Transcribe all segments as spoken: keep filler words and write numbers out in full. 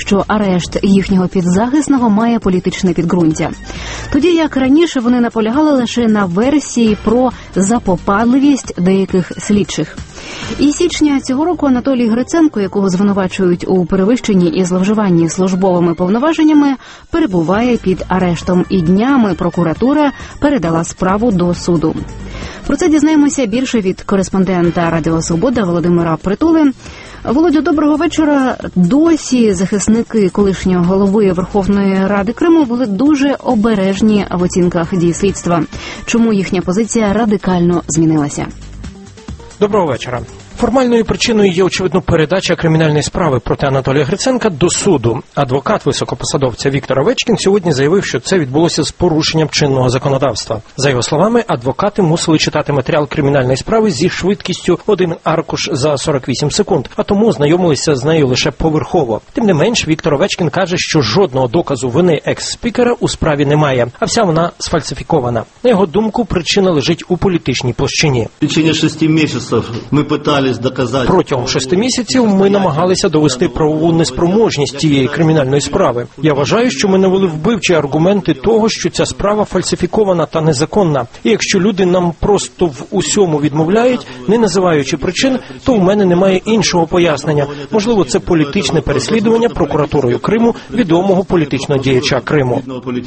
що арешт їхнього підзахисного має політичне підґрунтя. Тоді, як раніше, вони наполягали лише на версії про запопадливість деяких слідчих. І січня цього року Анатолій Гриценко, якого звинувачують у перевищенні і зловживанні службовими повноваженнями, перебуває під арештом, і днями прокуратура передала справу до суду. Про це дізнаємося більше від кореспондента Радіо Свобода Володимира Притули. Володю, доброго вечора. Досі захисники колишнього голови Верховної Ради Криму були дуже обережні в оцінках дій слідства. Чому їхня позиція радикально змінилася? Доброго вечора. Формальною причиною є, очевидно, передача кримінальної справи проти Анатолія Гриценка до суду. Адвокат високопосадовця Віктор Овечкін сьогодні заявив, що це відбулося з порушенням чинного законодавства. За його словами, адвокати мусили читати матеріал кримінальної справи зі швидкістю один аркуш за сорок вісім секунд, а тому знайомилися з нею лише поверхово. Тим не менш, Віктор Овечкін каже, що жодного доказу вини екс-спікера у справі немає, а вся вона сфальсифікована. На його думку, причина лежить у політичній площині. В течение шести місяців ми питали Протягом шести місяців ми намагалися довести правову неспроможність цієї кримінальної справи. Я вважаю, що ми навели вбивчі аргументи того, що ця справа фальсифікована та незаконна. І якщо люди нам просто в усьому відмовляють, не називаючи причин, то в мене немає іншого пояснення. Можливо, це політичне переслідування прокуратурою Криму відомого політичного діяча Криму.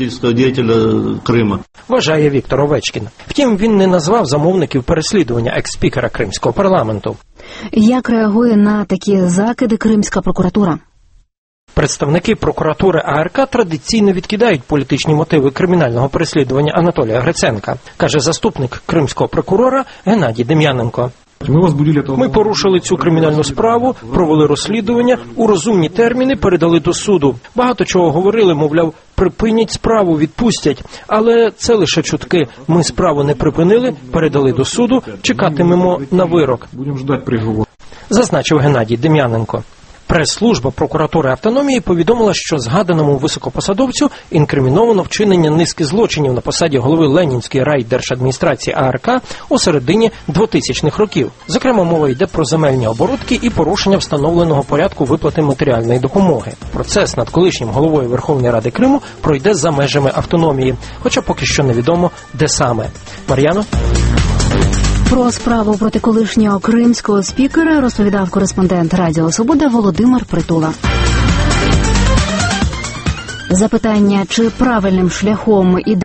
Вважає Віктор Овечкін. Втім, він не назвав замовників переслідування екс-спікера Кримського парламенту. Як реагує на такі закиди кримська прокуратура? Представники прокуратури АРК традиційно відкидають політичні мотиви кримінального переслідування Анатолія Гриценка, каже заступник кримського прокурора Геннадій Дем'яненко. Ми порушили цю кримінальну справу, провели розслідування, у розумні терміни передали до суду. Багато чого говорили, мовляв, припинять справу, відпустять. Але це лише чутки. Ми справу не припинили, передали до суду, чекатимемо на вирок. Зазначив Геннадій Дем'яненко. Прес-служба прокуратури автономії повідомила, що згаданому високопосадовцю інкриміновано вчинення низки злочинів на посаді голови Ленінської райдержадміністрації АРК у середині двотисячних років. Зокрема, мова йде про земельні оборудки і порушення встановленого порядку виплати матеріальної допомоги. Процес над колишнім головою Верховної Ради Криму пройде за межами автономії, хоча поки що невідомо, де саме. Мар'яно? Про справу проти колишнього кримського спікера розповідав кореспондент Радіо Свобода Володимир Притула. Запитання, чи правильним шляхом іде